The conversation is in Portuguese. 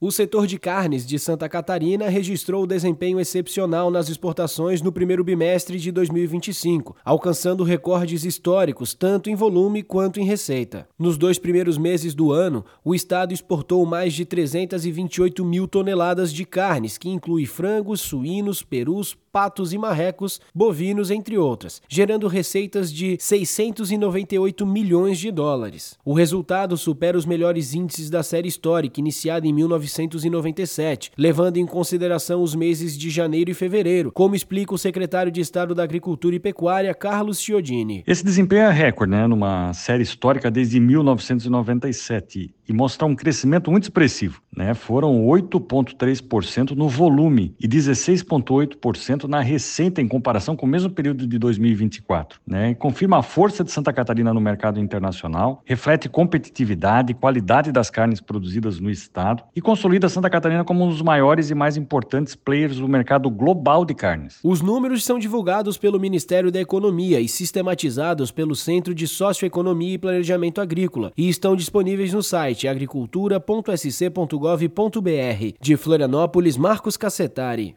O setor de carnes de Santa Catarina registrou desempenho excepcional nas exportações no primeiro bimestre de 2025, alcançando recordes históricos tanto em volume quanto em receita. Nos 2 primeiros meses do ano, o estado exportou mais de 328 mil toneladas de carnes, que inclui frangos, suínos, perus, patos e marrecos, bovinos, entre outras, gerando receitas de 698 milhões de dólares. O resultado supera os melhores índices da série histórica, iniciada em 1997, levando em consideração os meses de janeiro e fevereiro, como explica o secretário de Estado da Agricultura e Pecuária, Carlos Chiodini. Esse desempenho é recorde, numa série histórica desde 1997 e mostra um crescimento muito expressivo. Foram 8,3% no volume e 16,8% na receita em comparação com o mesmo período de 2024. Confirma a força de Santa Catarina no mercado internacional, reflete competitividade e qualidade das carnes produzidas no estado e consolida Santa Catarina como um dos maiores e mais importantes players do mercado global de carnes. Os números são divulgados pelo Ministério da Economia e sistematizados pelo Centro de Socioeconomia e Planejamento Agrícola e estão disponíveis no site agricultura.sc.gov.br. De Florianópolis, Marcos Cassetari.